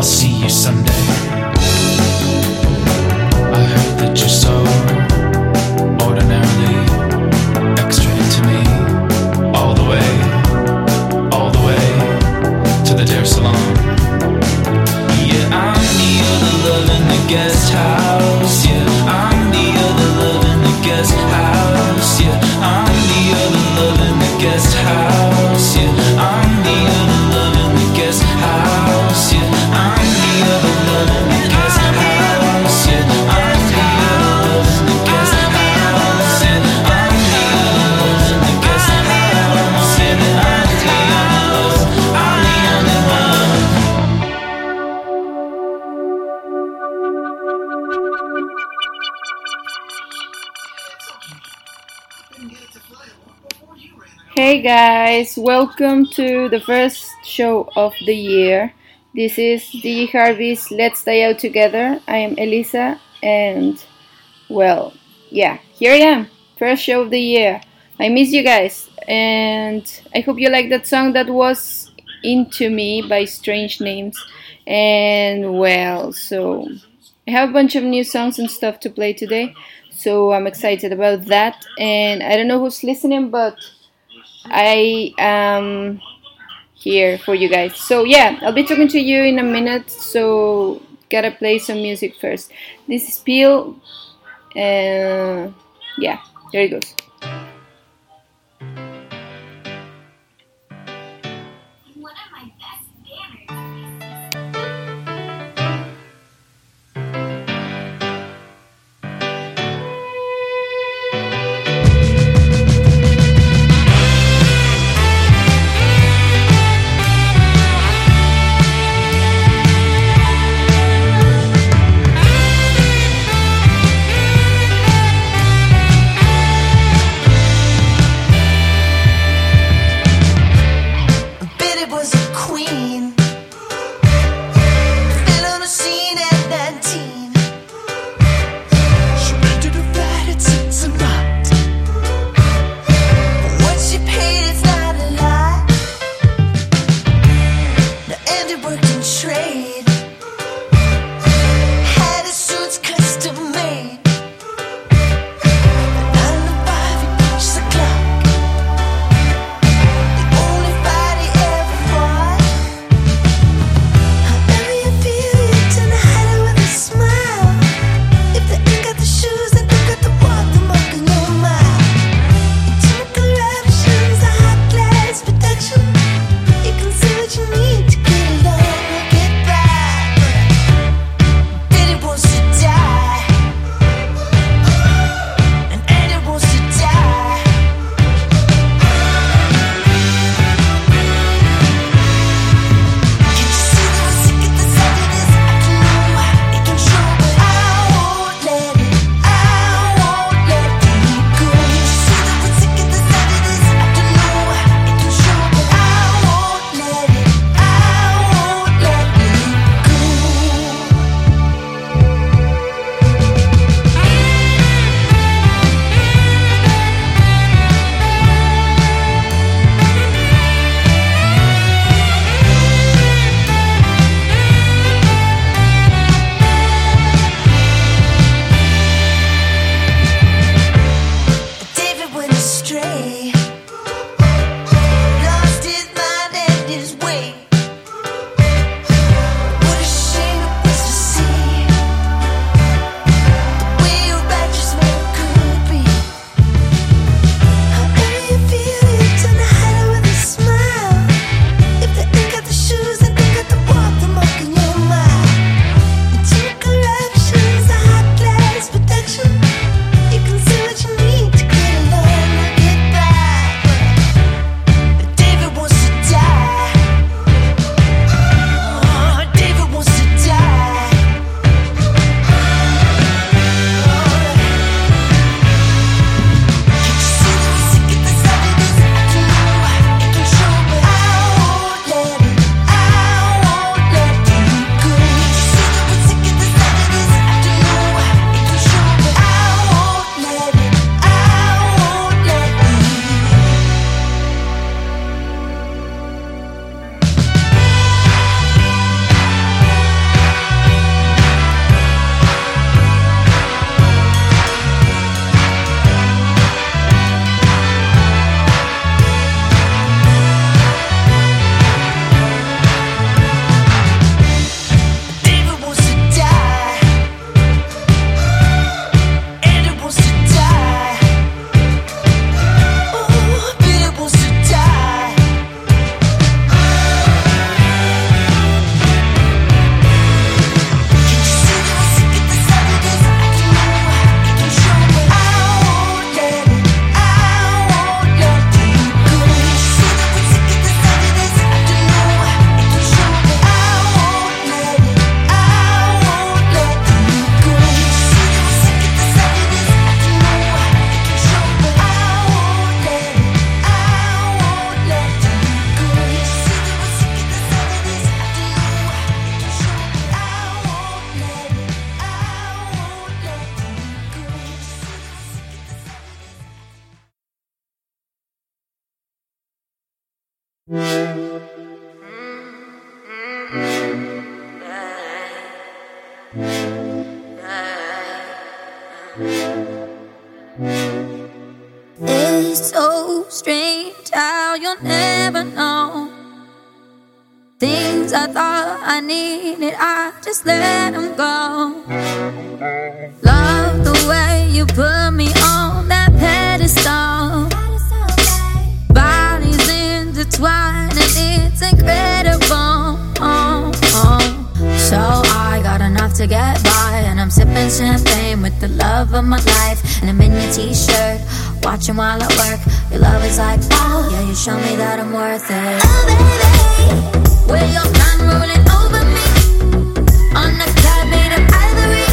I'll see you someday. I heard that you're so ordinarily extra into me. All the way to the Dare Salon. Yeah, I'm the other love in the guest house. Yeah, I'm the other love in the guest house. Yeah, I'm the other love in the guest house. Yeah, I'm the other love in the guest house. Yeah, I'm the other love in the guest house. Yeah, I'm the other love in the guest house. Yeah, I'm the other love in the guest house. Yeah, I'm the other love. I'm the only one. Hey guys, welcome to the first show of the year. This is DJ Harvey's Let's Die Out Together. I am Elisa, and well, yeah, here I am. First show of the year. I miss you guys, and I hope you like that song that was Into Me by Strange Names. And well, so I have a bunch of new songs and stuff to play today, so I'm excited about that. And I don't know who's listening, but I am here for you guys. So yeah, I'll be talking to you in a minute. So gotta play some music first. This is Peel. Yeah, here it goes. One of my best banners. so strange how you'll never know. Things I thought I needed, I just let them go. Love the way you put me on that pedestal. Bodies intertwined and it's incredible. So I got enough to get by, and I'm sipping champagne with the love of my life. And I'm in your t-shirt, watching while I work. Your love is like, oh yeah, you show me that I'm worth it. Oh baby, with your mind rolling over me on a cloud made of ivory.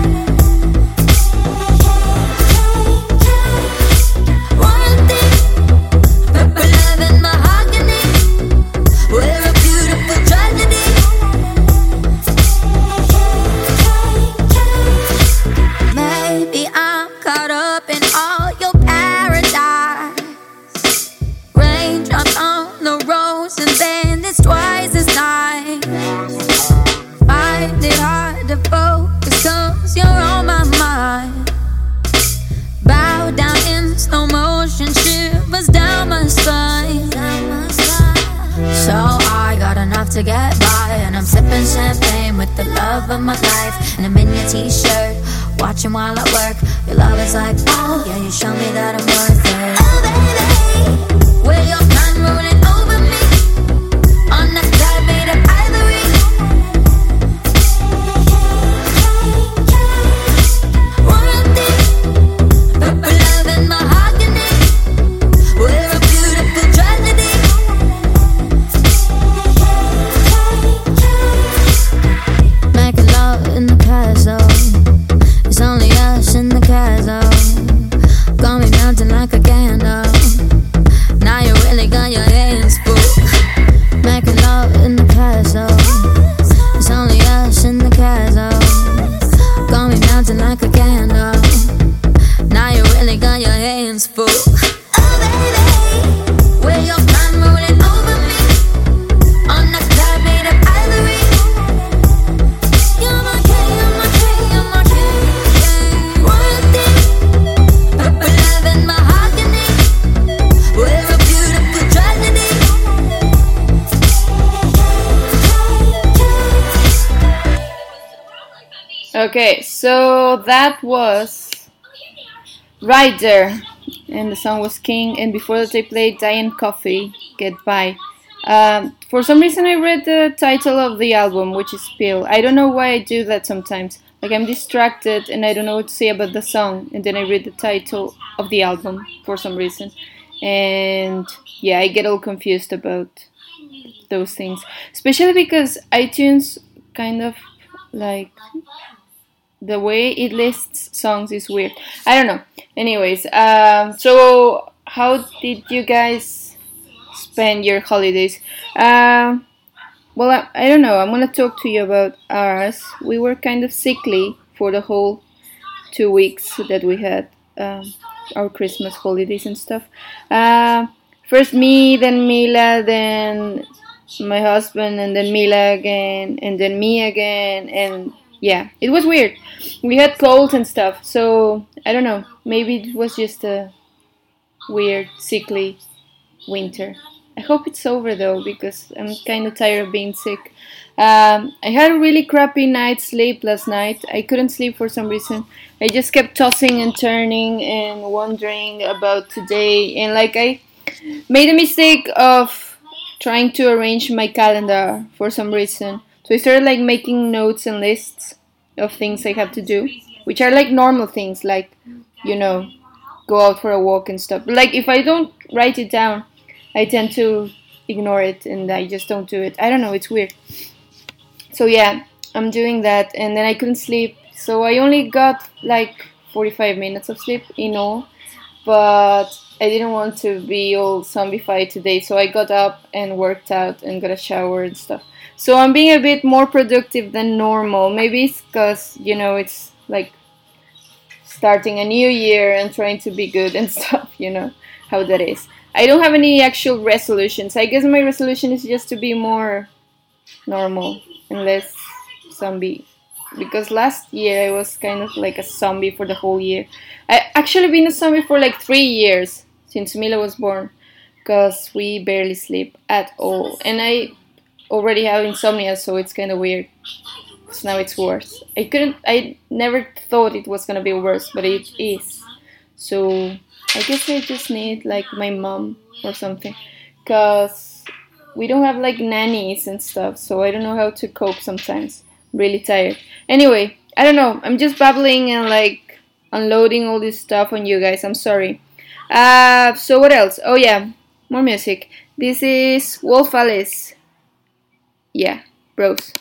One thing, purple love and mahogany. We're a beautiful tragedy. Maybe I'm caught up in all your paradise. Raindrops on the rose and then it's twice as nice. Find it hard to focus cause you're on my mind. Bow down in slow motion, shivers down my spine. So I got enough to get by, and I'm sipping champagne with the love of my life. And I'm in your t-shirt, watching while I work. Your love is like, oh yeah, you show me that I'm worth it. Oh baby, with your mind rolling over me on a cloud made of ivory. One thing, purple love and mahogany. We're a beautiful tragedy. Making love in the castle. It's only us in the castle. Got me melting like a candle. Now you really got your hands full. Making love in the castle. It's only us in the castle. Got me melting like a candle. Now you really got your hands full. Oh baby, with your mind rolling over me on a cloud made of ivory. You're my king, you're my king, you're my king. One thing, purple love and mahogany. We're a beautiful tragedy. Okay, so that was Rider, and the song was King, and before that I played Diane Coffee, Get By. For some reason I read the title of the album, which is Pill. I don't know why I do that sometimes. Like I'm distracted and I don't know what to say about the song, and then I read the title of the album for some reason. And yeah, I get all confused about those things. Especially because iTunes kind of like the way it lists songs is weird. I don't know. Anyways, so how did you guys spend your holidays? Well, I don't know. I'm gonna talk to you about ours. We were kind of sickly for the whole 2 weeks that we had our Christmas holidays and stuff. First me, then Mila, then my husband, and then Mila again, and then me again, and yeah, it was weird. We had colds and stuff, so I don't know. Maybe it was just a weird, sickly winter. I hope it's over though, because I'm kind of tired of being sick. I had a really crappy night's sleep last night. I couldn't sleep for some reason. I just kept tossing and turning and wondering about today. And like I made a mistake of trying to arrange my calendar for some reason. So I started like making notes and lists of things I have to do, which are like normal things, like, you know, go out for a walk and stuff. But like if I don't write it down, I tend to ignore it and I just don't do it. I don't know, it's weird. So yeah, I'm doing that, and then I couldn't sleep. So I only got like 45 minutes of sleep in all, but I didn't want to be all zombified today, so I got up and worked out and got a shower and stuff. So I'm being a bit more productive than normal. Maybe it's because, you know, it's like starting a new year and trying to be good and stuff, you know, how that is. I don't have any actual resolutions. I guess my resolution is just to be more normal and less zombie. Because last year I was kind of like a zombie for the whole year. I actually been a zombie for like 3 years. since Mila was born, because we barely sleep at all. And I already have insomnia, so it's kind of weird. So now it's worse. I never thought it was gonna be worse, but it is. So I guess I just need like my mom or something, because we don't have like nannies and stuff, so I don't know how to cope sometimes. I'm really tired. Anyway, I don't know. I'm just babbling and like unloading all this stuff on you guys. I'm sorry. So what else? Oh yeah, more music. This is Wolf Alice. Yeah, bros.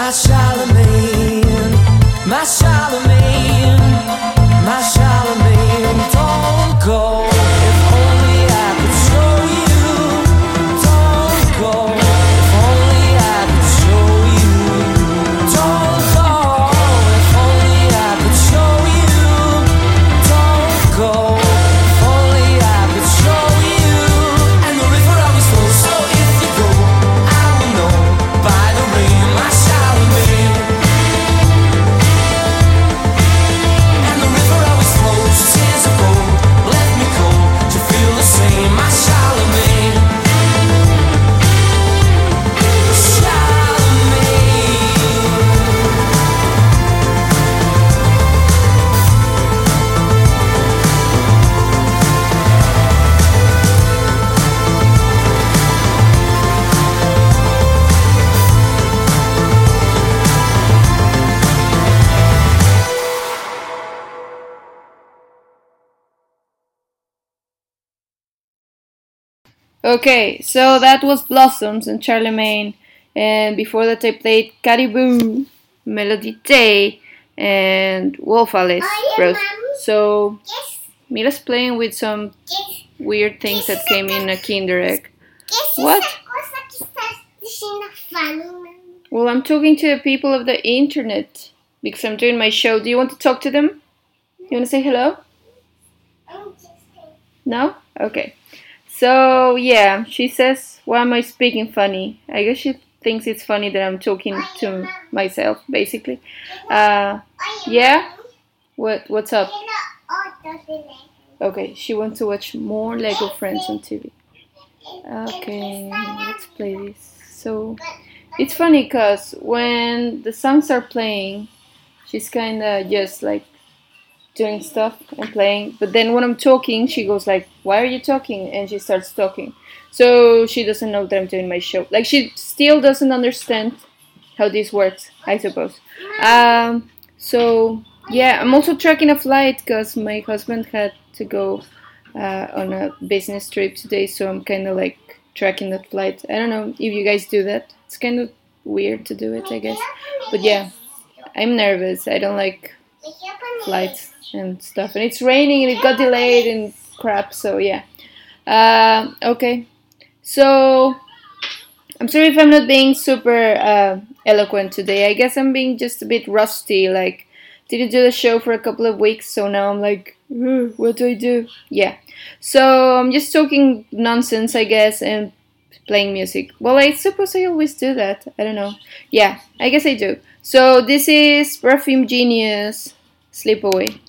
my Charlemagne, my Charlemagne, my Charlemagne, don't go. If only I could show you. Don't go. If only I could show you. Don't go. If only I could show you. Don't go. If only I could show you. And the river always flows, so if you go, I will know by the rain, my Charlemagne. And the river always flows, tears of gold, left me cold to feel the same, my Charlemagne. Okay, so that was Blossoms and Charlemagne, and before that I played Caribou, Melody Day, and Wolf Alice. So Mira's playing with some weird things that came in a Kinder Egg. What? Well, I'm talking to the people of the internet because I'm doing my show. Do you want to talk to them? You want to say hello? No? Okay. So, yeah, she says, why am I speaking funny? I guess she thinks it's funny that I'm talking to myself, basically. Yeah? What's up? Okay, she wants to watch more Lego Friends on TV. Okay, let's play this. So, it's funny because when the songs are playing, she's kind of just like doing stuff and playing, but then when I'm talking she goes like, why are you talking? And she starts talking, so she doesn't know that I'm doing my show. Like, she still doesn't understand how this works, I suppose. So yeah, I'm also tracking a flight because my husband had to go on a business trip today, so I'm kind of like tracking that flight. I don't know if you guys do that. It's kind of weird to do it, I guess, but yeah, I'm nervous. I don't like flights and stuff, and it's raining and it got delayed and crap, so yeah. Okay, so I'm sorry if I'm not being super eloquent today. I guess I'm being just a bit rusty, like didn't do the show for a couple of weeks, so now I'm like, what do I do? Yeah, so I'm just talking nonsense, I guess, and playing music. Well, I suppose I always do that. I don't know. Yeah, I guess I do. So this is Perfume Genius, Slip Away.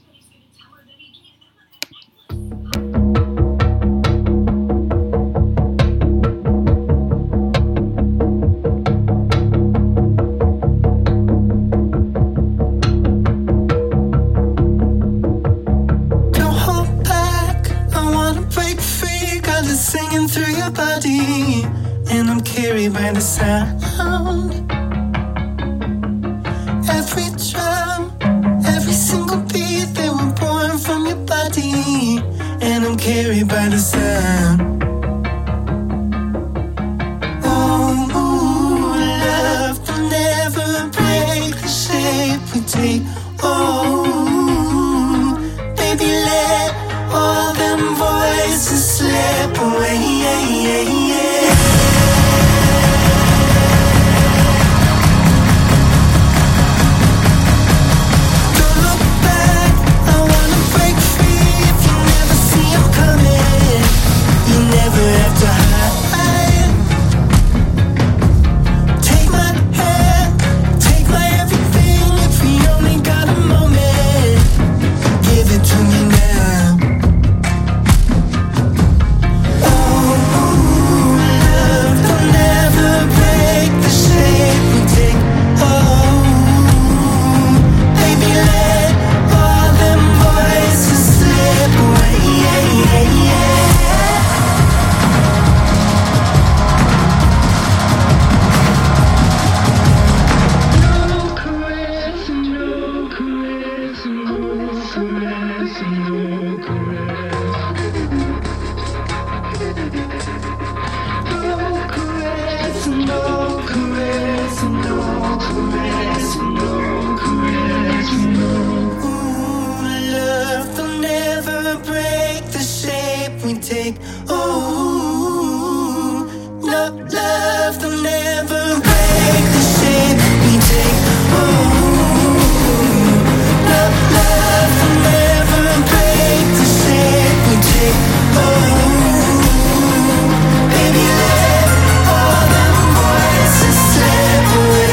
Singing through your body, and I'm carried by the sound. Every drum, every single beat, they were born from your body, and I'm carried by the sound. Oh, love will never break the shape we take. Oh, baby, let all them voices slip away. Don't look back, I wanna break free. If you never see I'm coming, you never have to hide. Take my hand, take my everything. If we only got a moment, give it to me now. Oh, take. Ooh, no love will never break the shape we take. Ooh, no love will never break the shape we take. Ooh, baby, let all them voices separate.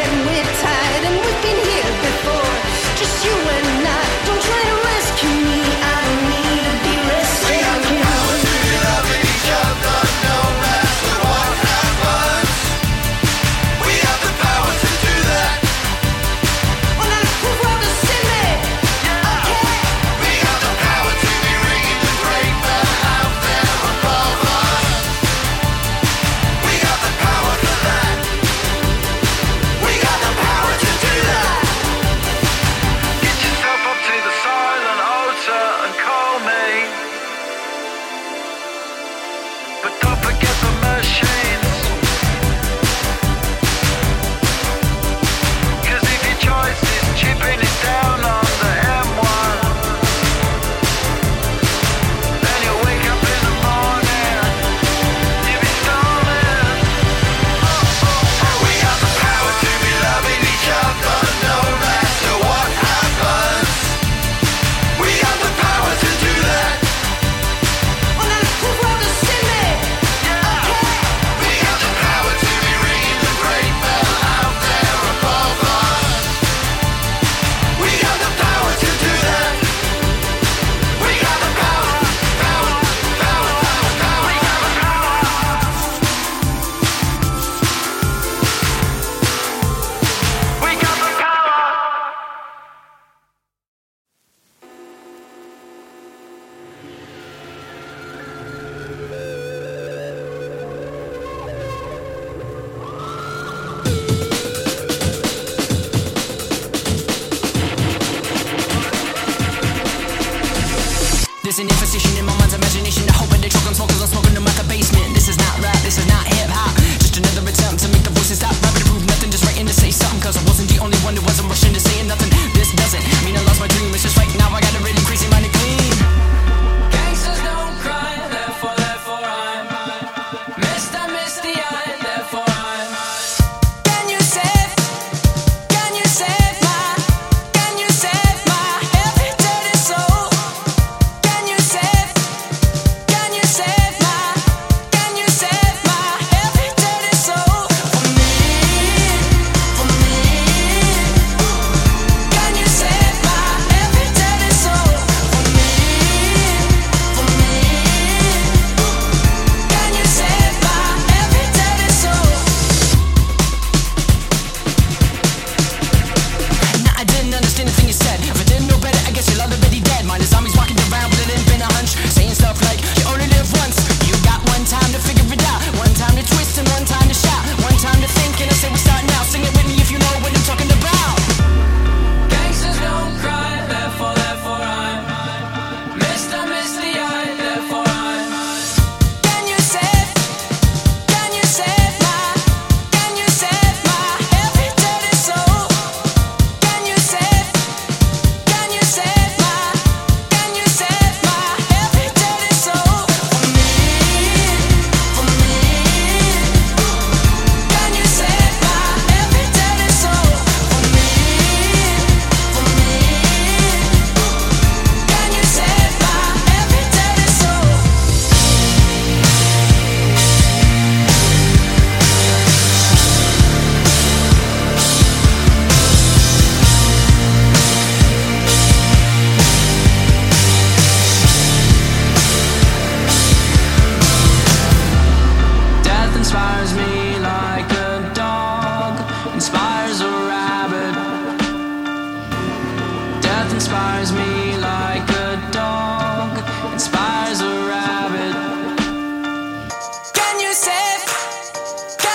Just you and I, don't try to rescue me.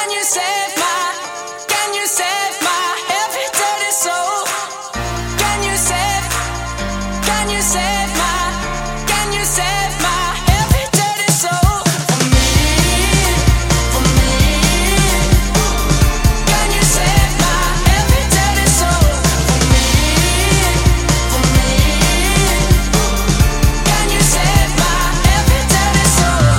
Can you save my every dirty soul? Can you save my every dirty soul? For me. Can you save my every dirty soul? For me. Can you save my every dirty soul?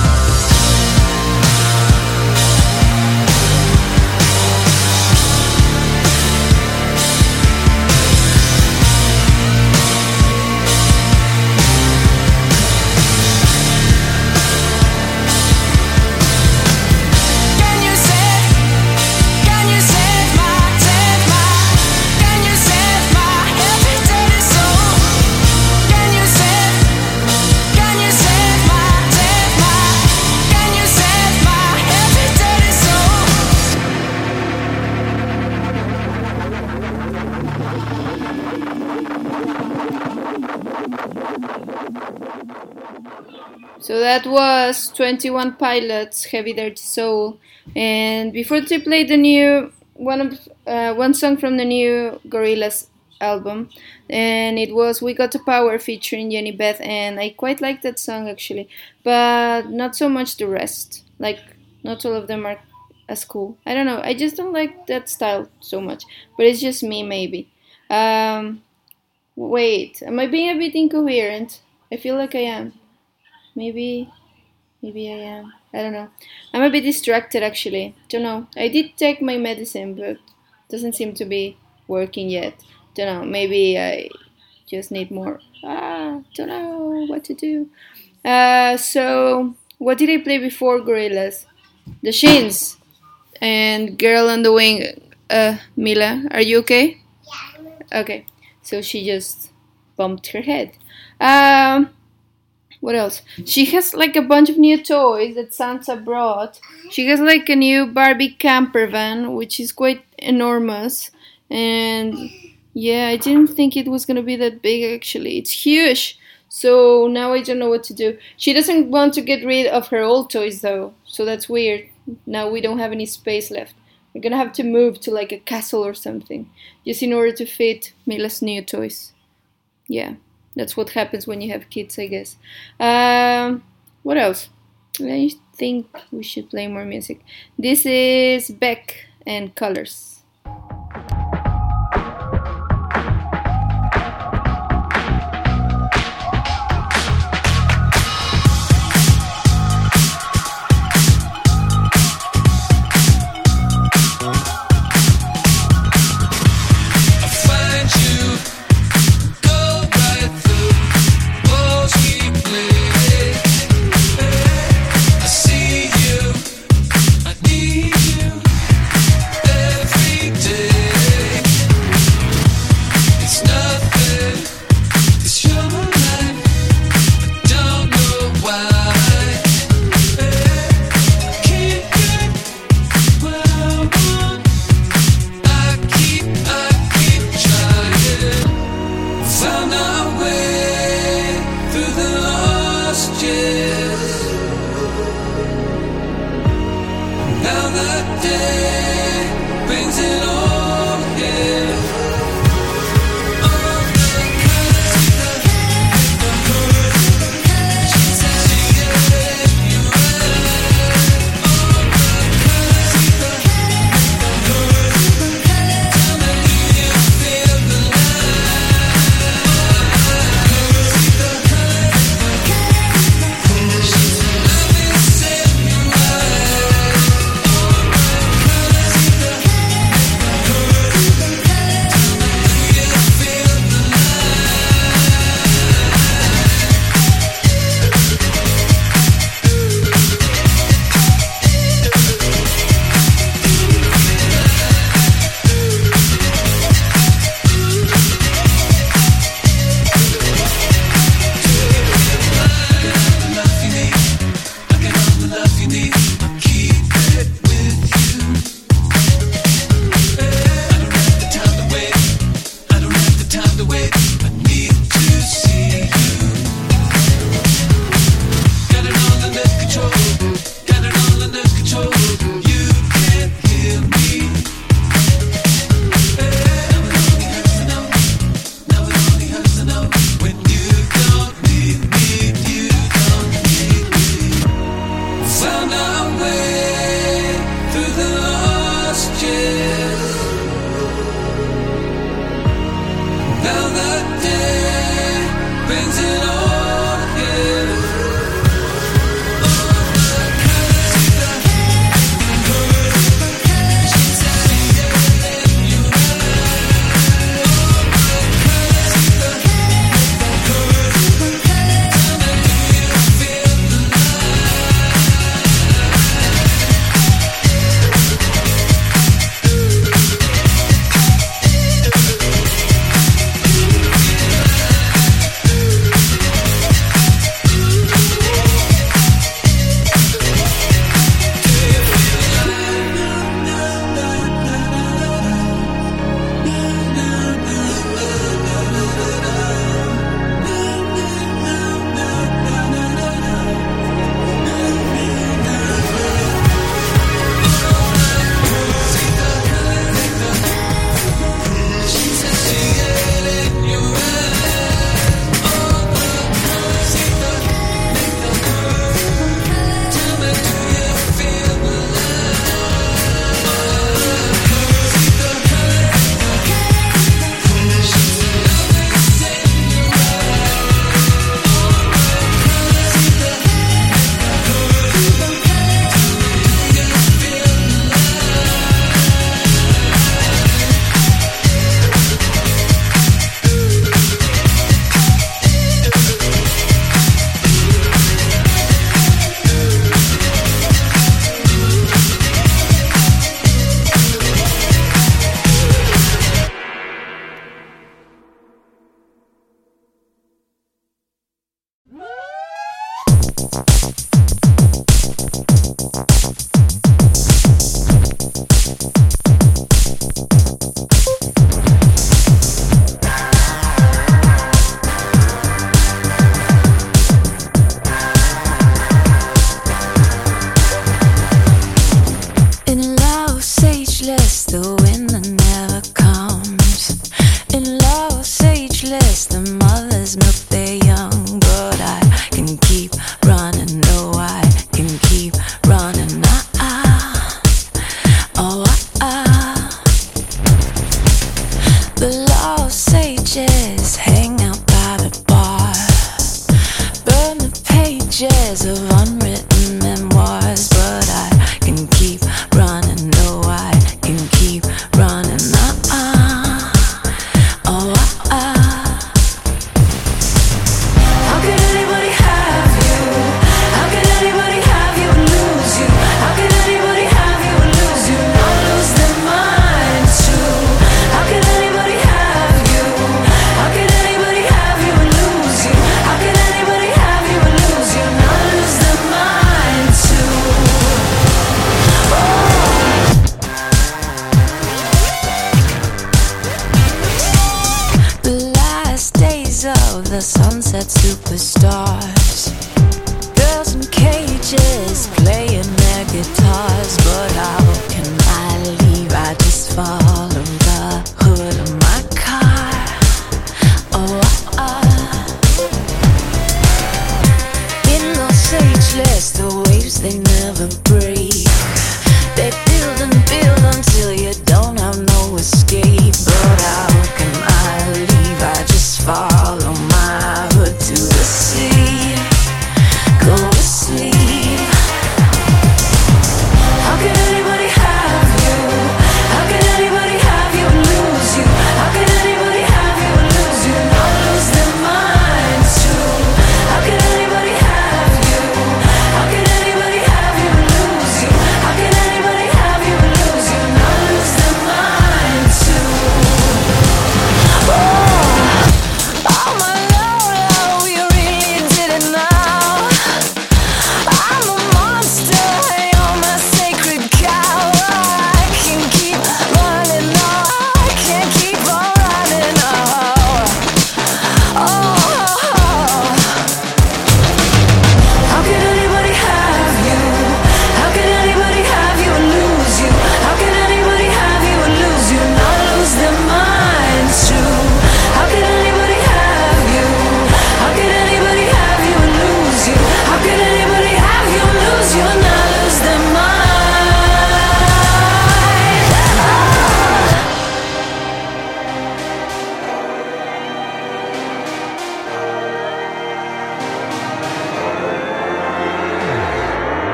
Can you save my can you save my every dirty soul? Can you save my can you save my every dirty soul? So that was 21 Pilots, Heavy Dirty Soul. And before they played the new one song from the new Gorillaz album, and it was "We Got the Power" featuring Jenny Beth, and I quite like that song actually, but not so much the rest. Like, not all of them are as cool. I don't know. I just don't like that style so much, but it's just me maybe. Wait, am I being a bit incoherent? I feel like I am. Maybe I am. I don't know. I'm a bit distracted actually. Don't know. I did take my medicine, but doesn't seem to be working yet. Don't know. Maybe I just need more. Don't know what to do. So what did I play before Gorillaz? The Shins and Girl on the Wing. Mila, are you okay? Yeah. Okay. So she just bumped her head. What else? She has like a bunch of new toys that Santa brought. She has like a new Barbie camper van, which is quite enormous. And yeah, I didn't think it was gonna be that big actually. It's huge. So now I don't know what to do. She doesn't want to get rid of her old toys though. So that's weird. Now we don't have any space left. We're gonna have to move to like a castle or something, just in order to fit Mila's new toys. Yeah. That's what happens when you have kids, I guess. What else? I think we should play more music. This is Beck and Colors. I see you, I need you every changes. Now the day brings it all here. In love, sageless, the winter never comes. In love, sageless, the mothers milk their young. But I can keep running, no, I can keep running. Oh, The lost sages hang out by the bar, burn the pages of unwritten memoirs. But I can keep running, no, I can keep running.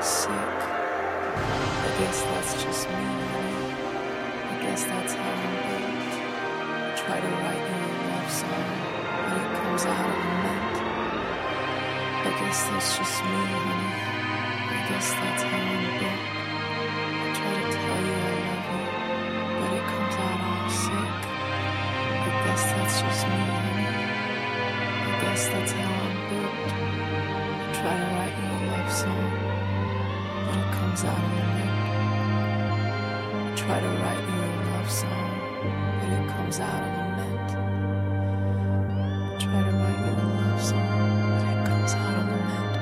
sick. I guess that's just me, honey. I guess that's how I'm built. I try to write you a love song, but it comes out of lament. I guess that's just me, honey. I guess that's how I'm built. I try to tell you I love you, but it comes out all sick. I guess that's just me, honey. I guess that's how I'm built. I try to write you a love song, but it comes out of lament. I try to write you a love song, but it comes out of lament. I try to write you a love song, but it comes out of lament.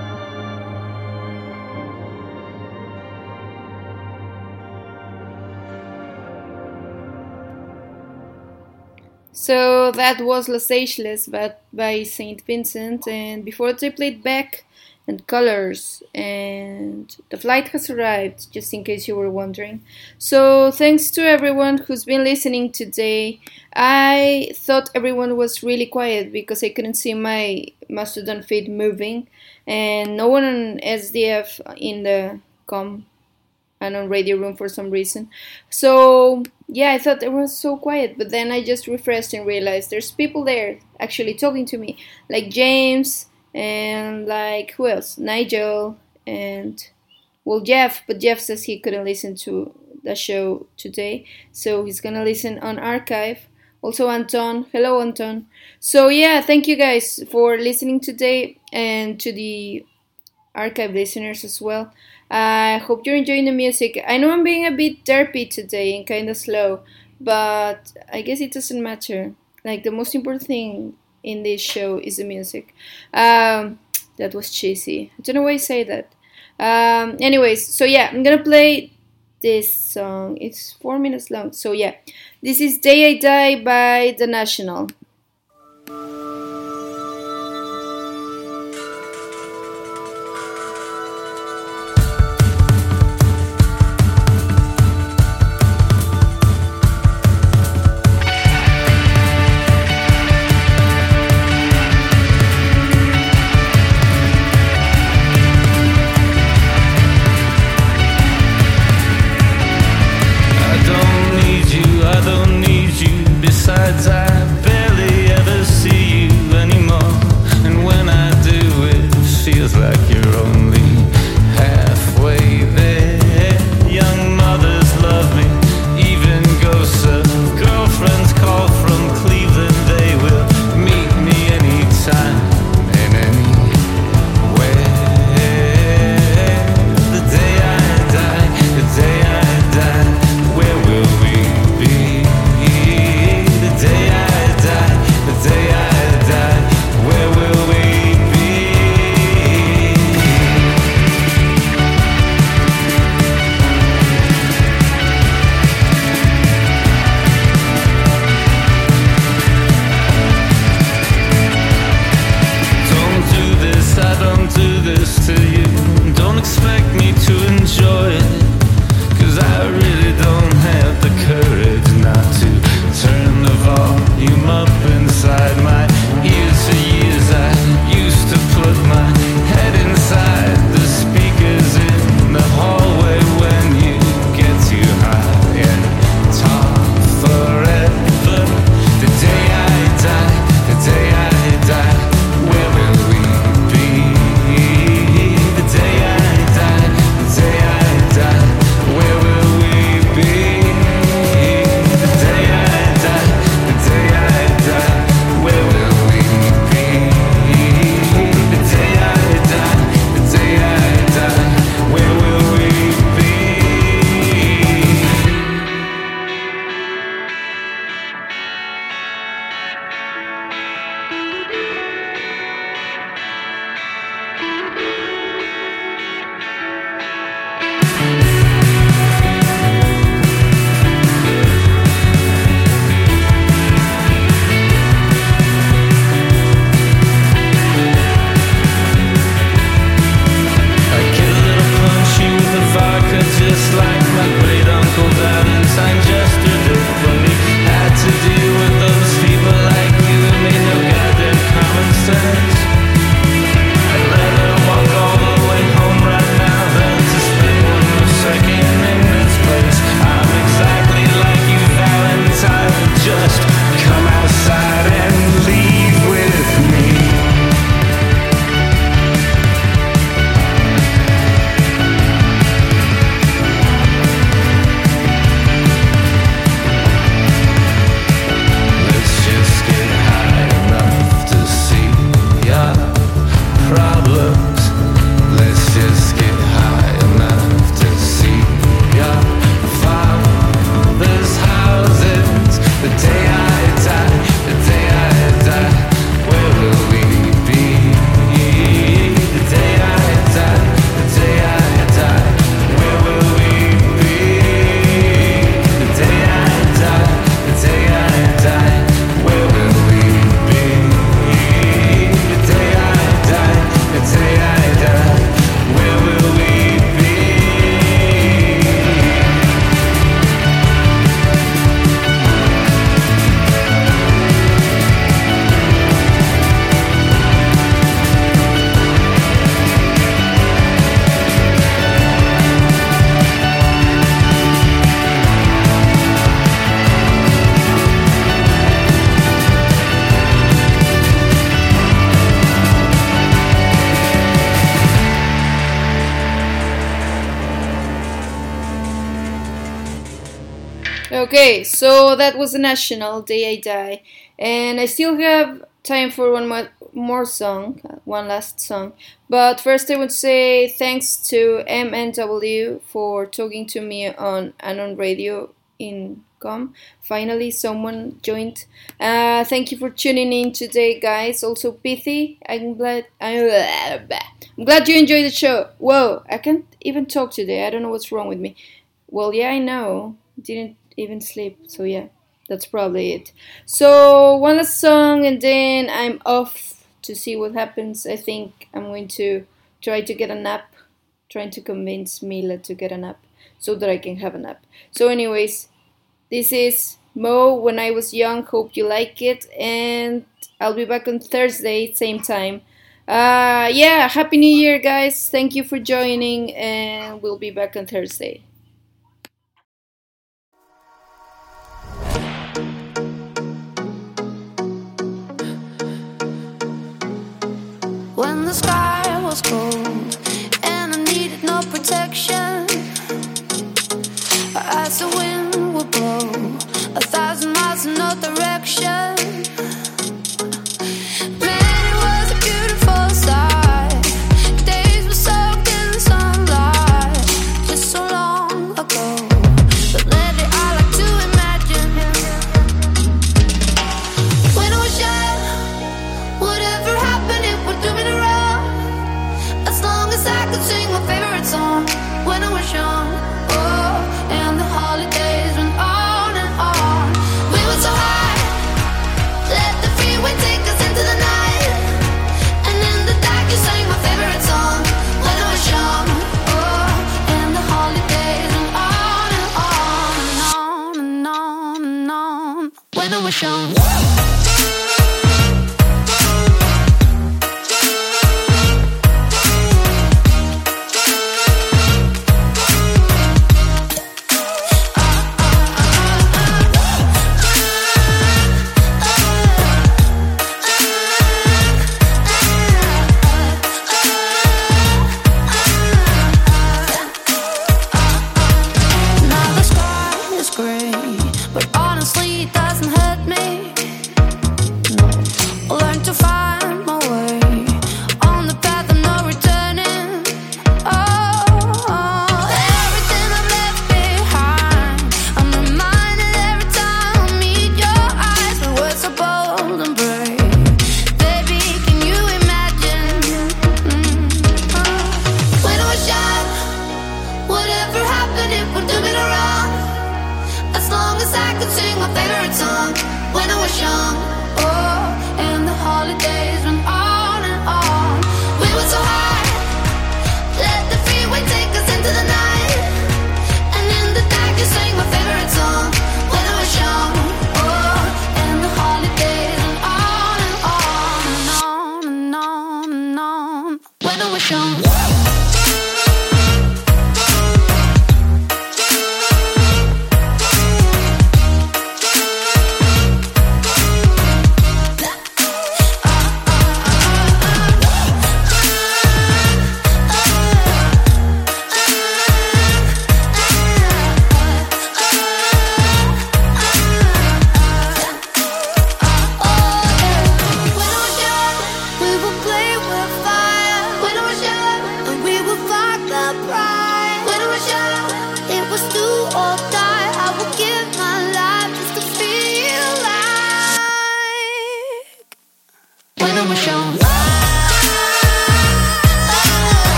So that was Les Seychelles by St. Vincent, and before they played Beck and Colors, and The Flight Has Arrived, just in case you were wondering. So thanks to everyone who's been listening today. I thought everyone was really quiet because I couldn't see my Mastodon feed moving, and no one on SDF in the com and on Radio Room for some reason. So yeah, I thought it was so quiet, but then I just refreshed and realized there's people there actually talking to me, like James and like who else? Nigel and well Jeff, but Jeff says he couldn't listen to the show today, so he's gonna listen on archive. Also Anton, hello Anton. So yeah, thank you guys for listening today, and to the archive listeners as well. I hope you're enjoying the music. I know I'm being a bit derpy today and kind of slow, but I guess it doesn't matter. Like, the most important thing in this show is the music. That was cheesy. I don't know why I say that. Anyways, so yeah, I'm gonna play this song. It's 4 minutes long, so yeah. This is Day I Die by The National. I don't need you. Besides, I barely ever see you. Okay, so that was the National Day I Die, and I still have time for one more song, one last song. But first, I would say thanks to MNW for talking to me on Anon Radio in Com. Finally, someone joined. Thank you for tuning in today, guys. Also, Pithy, I'm glad you enjoyed the show. Whoa, I can't even talk today. I don't know what's wrong with me. Well, yeah, I know. Didn't even sleep, so yeah, that's probably it. So one last song and then I'm off to see what happens. I think I'm going to try to get a nap, trying to convince Mila to get a nap so that I can have a nap. So anyways, this is Mo, When I Was Young. Hope you like it, and I'll be back on Thursday, same time. Yeah, Happy New Year, guys. Thank you for joining, and we'll be back on Thursday. When the sky was cold and I needed no protection, as the wind would blow 1,000 miles in no direction. Man, it was a beautiful sight. Days were soaked in the sunlight, just so long ago. But lately I like to imagine when I was young, whatever happened, it would do me no wrong. As long as I could sing my favorite song when I was young. Oh, and the holidays went on and on. We were so high, let the freeway take us into the night. And in the dark you sang my favorite song when I was young. Oh, and the holidays went on and on and on and on and on when I was young. Now the sky is gray, but honestly it doesn't hurt me. Learn to find my way on the path of no returning. Oh, everything I've left behind, I'm reminded every time I meet your eyes. The words are bold and brave. Baby, can you imagine? When I was young, whatever happened, it would do me no wrong. As long as I could sing my favorite song when I was young.